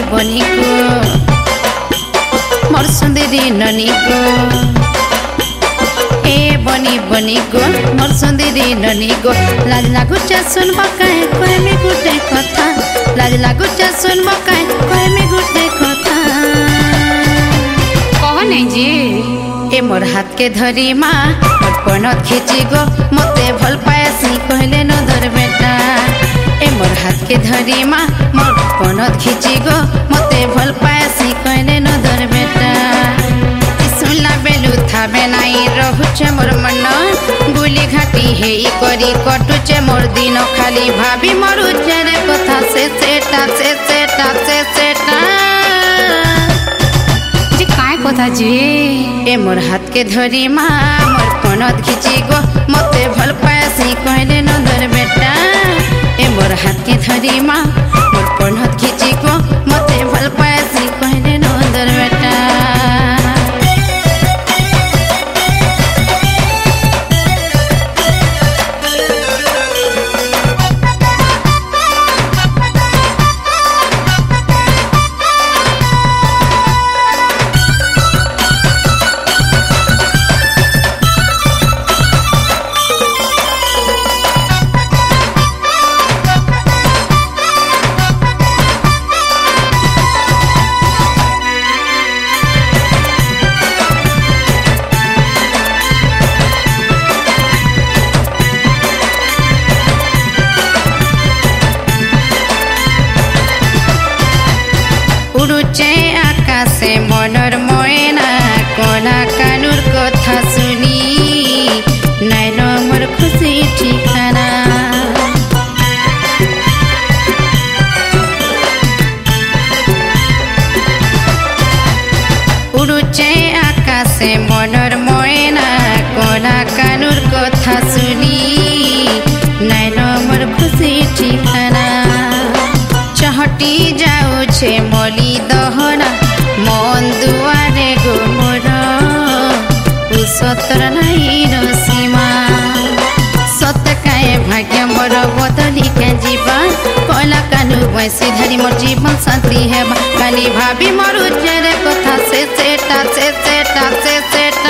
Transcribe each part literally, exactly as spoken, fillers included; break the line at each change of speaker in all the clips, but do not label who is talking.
बनी को मोर सुंदरी ननी को ए बनी बनी को मोर सुंदरी ननी को लाज लागुचे सुनबा काहे कहमी गुटे कथा लाज लागुचे सुनबा काहे कहमी गुटे कथा
कह नहीं जी
ए मोर हाथ के धरी माँ मोर पनत खींची गो मते भल पायसी कहले न धर बेटा ए मोर हाथ के धरी माँ मोर पनत खींची गो मते भल पायसी कहले न धर बेटा सुनला बेलू थाबे नाई रहुचे मोर मन गुली घाटी हेई करी कटुचे मोर दिन खाली भाभी मरुचे रे कथा से सेटा से सेटा से सेटा
कथा जी
ए मोर हाथ के धरी माँ मोर पनत खींची गो मते भल पायसी कहले न धर बेटा ए मोर हाथ के धरी माँ मोर पनत खींची गो मते भल पायसी कहले न धर बेटा उड़ुचे आकाशे मनर मयना कला कानुर कथा सुनी नाइल मोर खुशी ठिकाना उड़ुचे आकाशे मनर मयना कला कानुर कथा सुनी नाइल मोर खुशी ठिकाना चहटी जाऊे मली दहना मन दुआरे गो मोर सतर नहीं सीमा सत काए भाग्य मोर बदली के जीवा कला कानू बैसी धरी मोर जीवन शांति है काली भाभी मोर रे कथा से सेटा से सेटा से सेटा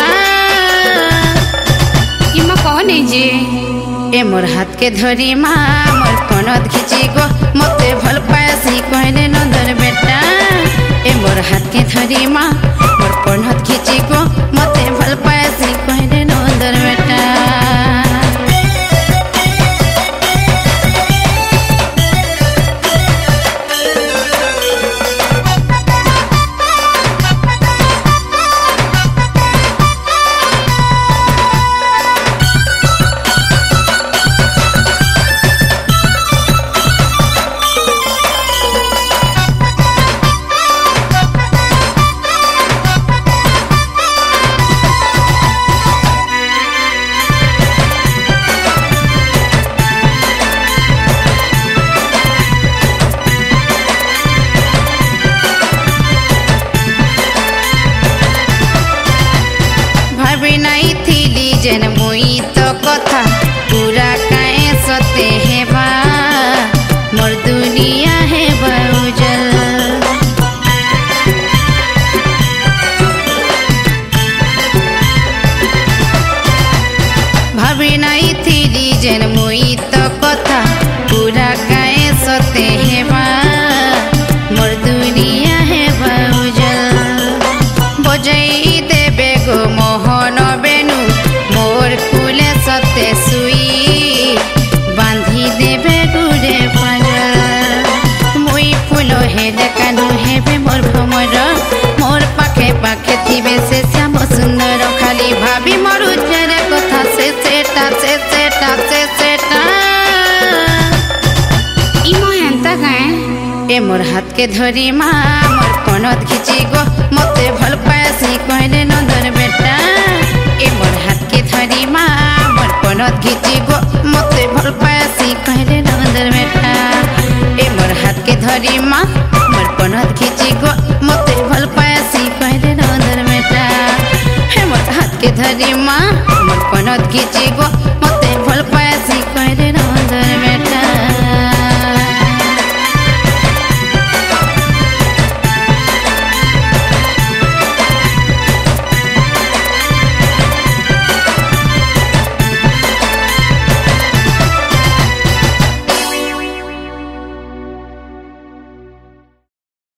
इमा कह नहीं जी
ए मोर हाथ के धरी माँ मोर पनत खींची गो मते भल पायसी कहले न धर बेटा ए मोर हाथ के धरी माँ मोर पनत खींची गो मते भल पायसी कहले न धर बेटा नहीं थी जेन मुई तो कथा पूरा काए सते हेबा मोर दुनिया है बाउजल भाभी नहीं थी जेन मुई तो कथा पूरा काए सते हेबा मोर दुनिया है बाउजल बजई देबे गो मोहन बेनु मोर कुले सते सुई बांधी देबे गुड़े पाजल मुई फूलो हेले कानू हेबे मोर भमर मोर पाखे पाखे थिबे से श्याम सुंदर खाली भाभी मोर रे कथा से सेटा से सेटा से सेटा
इमा एंता गाए
ए मोर हाथ के धरी माँ मोर पनत खींची गो मते भल पायसी कहले न धर बेटा ए मोर हाथ के धरी माँ मोर पनत खींची गो मते भल पायसी कहले न धर बेटा ए मोर हाथ के धरी माँ मोर पनत खींची गो मते भल पायसी कहले न धर बेटा हे मोर हाथ के धरी माँ मोर पनत खींची गो मते